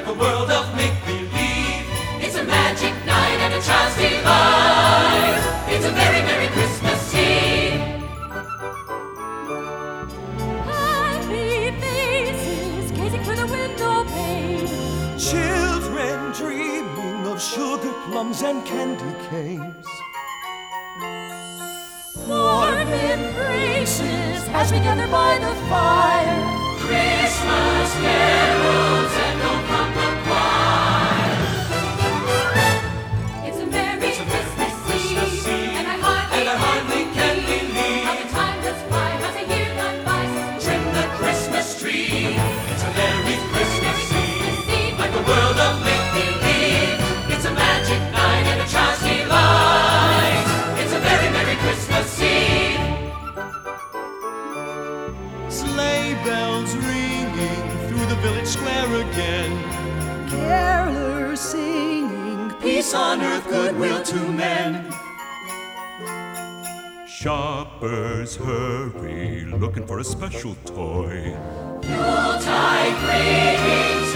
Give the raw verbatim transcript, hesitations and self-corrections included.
a world of make-believe. It's a magic night and a child's delight. It's a very Merry Christmas Eve. Happy faces gazing through the window pane. Children dreaming of sugar plums and candy canes. Warm embraces as we gather by the fire. Christmas carols echo from the choir. It's a Merry It's a Merry Christmas Christmas Eve, Eve, and I hardly, and I hardly can believe how the time goes by, how's a year gone by since trim the Christmas tree. It's a Merry Christmas Christmas Eve, Eve. like a world of make-believe. It's a magic night and a child's delight. It's a very Merry Christmas Eve. Sleigh bells ringing through the village square again. Carolers singing, peace on earth, goodwill to men. Shoppers hurry, looking for a special toy. Yuletide greetings